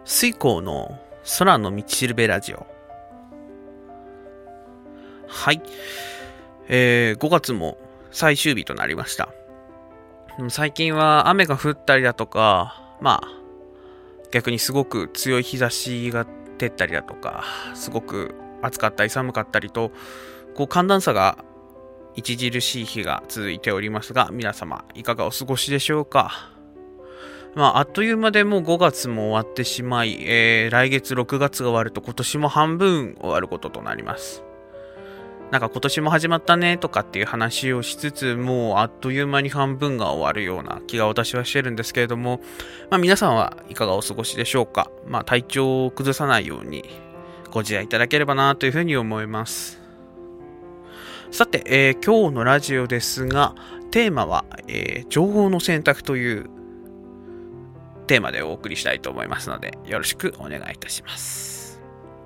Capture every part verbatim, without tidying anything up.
水耕の空の道しるべラジオ。はい、えー、ごがつも最終日となりました。最近は雨が降ったりだとか、まあ逆にすごく強い日差しが照ったりだとか、すごく暑かったり寒かったりと、こう寒暖差が著しい日が続いておりますが、皆様いかがお過ごしでしょうか。まあ、あっという間でもうごがつも終わってしまい、えー、来月ろくがつが終わると今年も半分終わることとなります。なんか今年も始まったねとかっていう話をしつつ、もうあっという間に半分が終わるような気が私はしてるんですけれども、まあ皆さんはいかがお過ごしでしょうか。まあ体調を崩さないようにご自愛いただければなというふうに思います。さて、えー、今日のラジオですが、テーマは、えー、情報の選択というテーマでお送りしたいと思いますので、よろしくお願いいたします。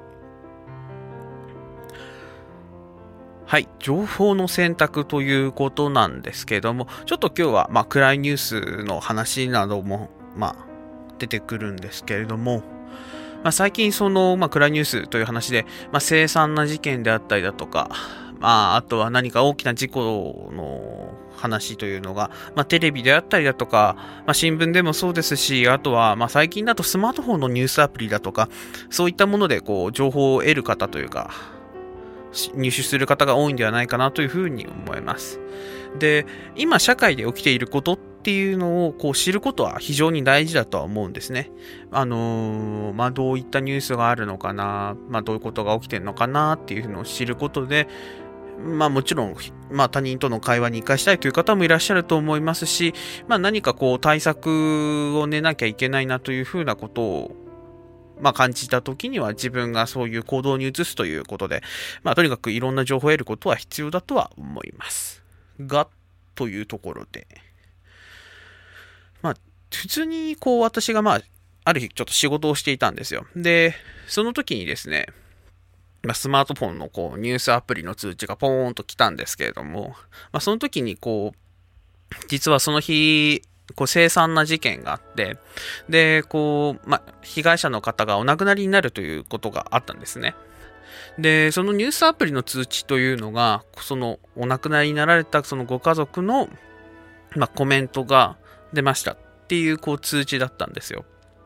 はい、情報の選択ということなんですけども、ちょっと今日はまあ暗いニュースの話などもまあ出てくるんですけれども、まあ、最近そのまあ暗いニュースという話で、まあ、凄惨な事件であったりだとか、まあ、あとは何か大きな事故の話というのが、まあ、テレビであったりだとか、まあ、新聞でもそうですし、あとはまあ最近だとスマートフォンのニュースアプリだとか、そういったものでこう情報を得る方というか、入手する方が多いんではないかなというふうに思います。で、今社会で起きていることっていうのをこう知ることは非常に大事だとは思うんですね。あのー、まあどういったニュースがあるのかな、まあどういうことが起きてるのかなっていうのを知ることで、まあもちろん、まあ他人との会話に生かしたいという方もいらっしゃると思いますし、まあ何かこう対策を練なきゃいけないなというふうなことをまあ感じたときには自分がそういう行動に移すということで、まあとにかくいろんな情報を得ることは必要だとは思います。が、というところで、まあ普通にこう私がまあある日ちょっと仕事をしていたんですよ。で、その時にですね、まあ、スマートフォンのこうニュースアプリの通知がポーンと来たんですけれども、まあ、その時にこう実はその日こう凄惨な事件があって、でこう、まあ、被害者の方がお亡くなりになるということがあったんですね。でそのニュースアプリの通知というのが、そのお亡くなりになられたそのご家族の、まあ、コメントが出ましたっていう、こう通知だったんですよ。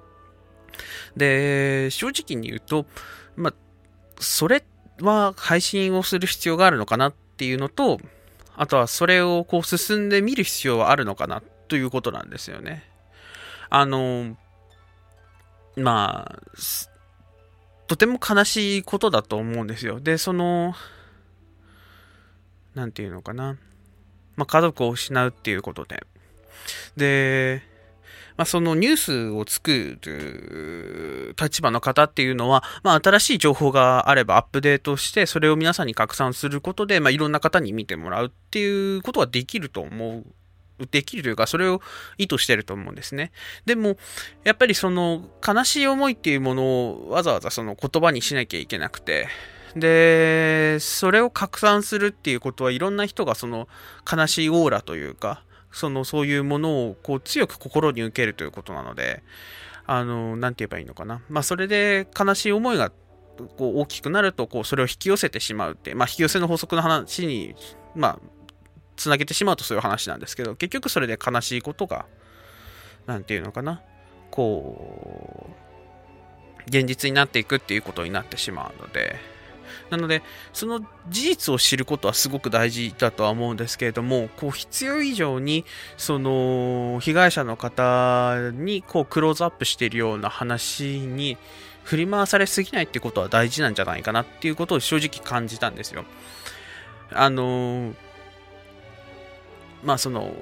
で正直に言うと、まあそれは配信をする必要があるのかなっていうのと、あとはそれをこう進んで見る必要はあるのかなということなんですよね。あのまあとても悲しいことだと思うんですよ。でそのなんていうのかな、まあ、家族を失うっていうことで、でまあ、そのニュースを作る立場の方っていうのは、まあ、新しい情報があればアップデートして、それを皆さんに拡散することで、まあ、いろんな方に見てもらうっていうことはできると思う。できるというか、それを意図してると思うんですね。でも、やっぱりその悲しい思いっていうものをわざわざその言葉にしなきゃいけなくて、で、それを拡散するっていうことはいろんな人がその悲しいオーラというか、そのそういうものをこう強く心に受けるということなので、あのなんて言えばいいのかな、まあそれで悲しい思いがこう大きくなると、こうそれを引き寄せてしまうって、まあ引き寄せの法則の話にまあつなげてしまうとそういう話なんですけど、結局それで悲しいことがなんていうのかな、こう現実になっていくっていうことになってしまうので。なのでその事実を知ることはすごく大事だとは思うんですけれども、こう必要以上にその被害者の方にこうクローズアップしているような話に振り回されすぎないってことは大事なんじゃないかなっていうことを正直感じたんですよ。あのまあその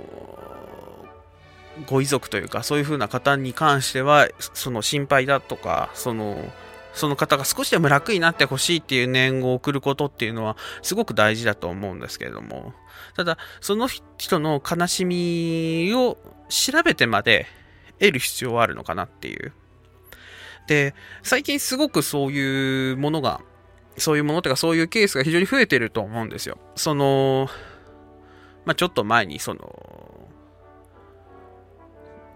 ご遺族というかそういう風な方に関しては、その心配だとか、そのその方が少しでも楽になってほしいっていう念を送ることっていうのはすごく大事だと思うんですけれども、ただその人の悲しみを調べてまで得る必要はあるのかなっていう。で最近すごくそういうものがそういうものというかそういうケースが非常に増えてると思うんですよ。そのまあちょっと前にその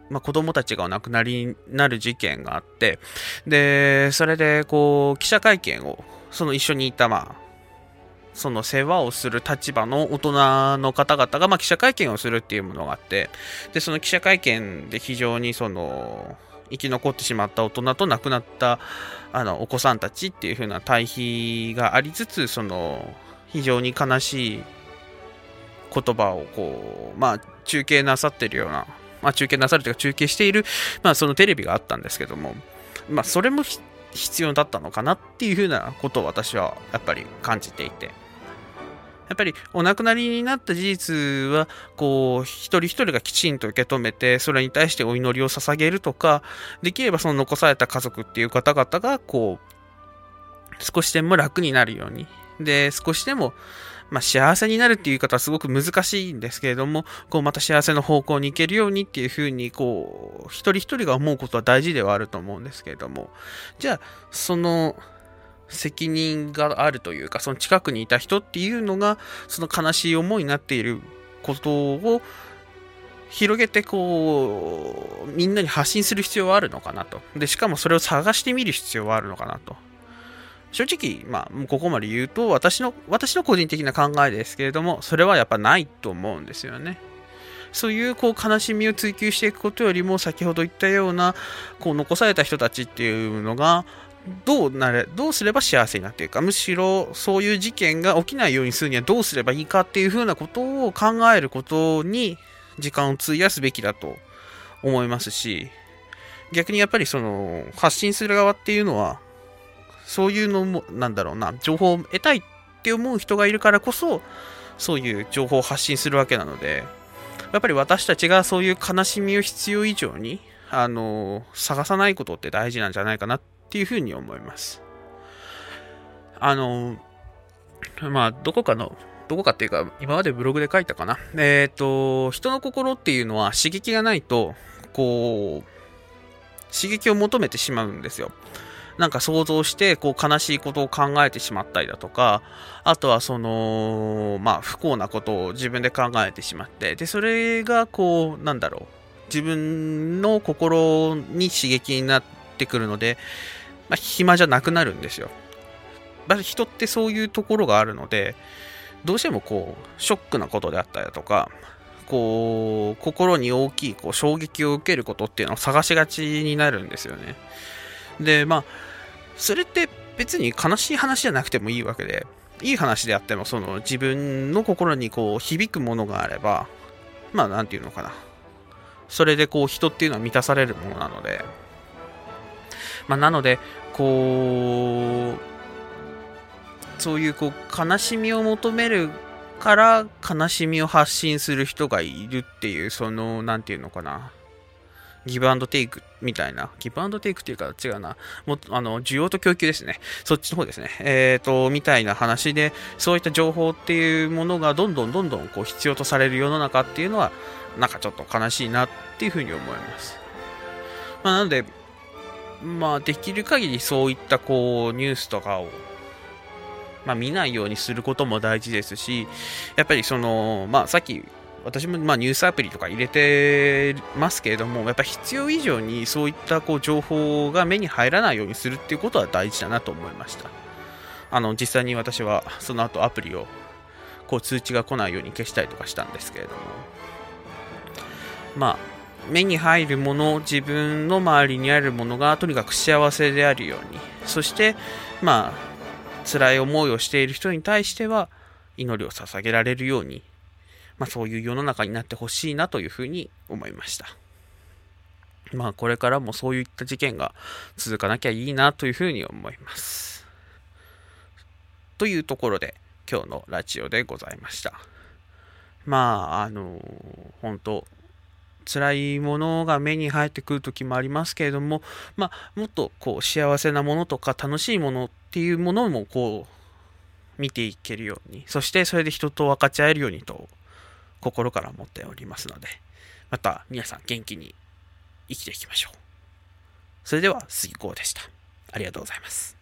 まあ、子供たちがお亡くなりになる事件があって、で、それで、こう、記者会見を、その一緒にいた、まあ、その世話をする立場の大人の方々が、まあ、記者会見をするっていうものがあって、で、その記者会見で非常にその、生き残ってしまった大人と亡くなったあのお子さんたちっていう風な対比がありつつ、その、非常に悲しい言葉をこう、まあ、中継なさってるような、まあ、中継なさるというか中継している、まあ、そのテレビがあったんですけども、まあ、それも必要だったのかなっていう風なことを私はやっぱり感じていて、やっぱりお亡くなりになった事実はこう一人一人がきちんと受け止めて、それに対してお祈りを捧げるとか、できればその残された家族っていう方々がこう少しでも楽になるように、で少しでもまあ、幸せになるっていう言い方はすごく難しいんですけれども、こうまた幸せの方向に行けるようにっていうふうにこう一人一人が思うことは大事ではあると思うんですけれども、じゃあその責任があるというか、その近くにいた人っていうのがその悲しい思いになっていることを広げてこうみんなに発信する必要はあるのかなと。でしかもそれを探してみる必要はあるのかなと。正直、まあ、ここまで言うと私の私の個人的な考えですけれども、それはやっぱないと思うんですよね。そういうこう悲しみを追求していくことよりも、先ほど言ったようなこう残された人たちっていうのがどうなれどうすれば幸せになっていくか、むしろそういう事件が起きないようにするにはどうすればいいかっていうふうなことを考えることに時間を費やすべきだと思いますし、逆にやっぱりその発信する側っていうのはそういうのもなんだろうな、情報を得たいって思う人がいるからこそそういう情報を発信するわけなので、やっぱり私たちがそういう悲しみを必要以上にあの探さないことって大事なんじゃないかなっていうふうに思います。あのまあどこかのどこかっていうか今までブログで書いたかな、えっと人の心っていうのは刺激がないとこう刺激を求めてしまうんですよ。なんか想像してこう悲しいことを考えてしまったりだとか、あとはそのまあ不幸なことを自分で考えてしまって、でそれがこうなんだろう自分の心に刺激になってくるので、まあ、暇じゃなくなるんですよ。人ってそういうところがあるので、どうしてもこうショックなことであったりだとか、こう心に大きいこう衝撃を受けることっていうのを探しがちになるんですよね。でまあそれって別に悲しい話じゃなくてもいいわけで、いい話であってもその自分の心にこう響くものがあれば、まあなんていうのかな、それでこう人っていうのは満たされるものなので、まあなのでこうそういうこう悲しみを求めるから悲しみを発信する人がいるっていう、そのなんていうのかな、ギブアンドテイクみたいな、ギブアンドテイクっていうか違うな、もあの需要と供給ですね、そっちの方ですね、えーとみたいな話で、そういった情報っていうものがどんどんどんどんこう必要とされる世の中っていうのはなんかちょっと悲しいなっていうふうに思います。まあ、なのでまあできる限りそういったこうニュースとかをまあ見ないようにすることも大事ですし、やっぱりそのまあさっき私もまあニュースアプリとか入れてますけれども、やっぱ必要以上にそういったこう情報が目に入らないようにするっていうことは大事だなと思いました。あの実際に私はその後アプリをこう通知が来ないように消したりとかしたんですけれども、まあ目に入るもの、自分の周りにあるものがとにかく幸せであるように、そしてまあ辛い思いをしている人に対しては祈りを捧げられるように、まあ、そういう世の中になってほしいなというふうに思いました。まあこれからもそういった事件が続かなきゃいいなというふうに思います。というところで今日のラジオでございました。まああの本当辛いものが目に入ってくる時もありますけれども、まあもっとこう幸せなものとか楽しいものっていうものもこう見ていけるように、そしてそれで人と分かち合えるようにと心から思っておりますので、また皆さん元気に生きていきましょう。それでは杉子でした。ありがとうございます。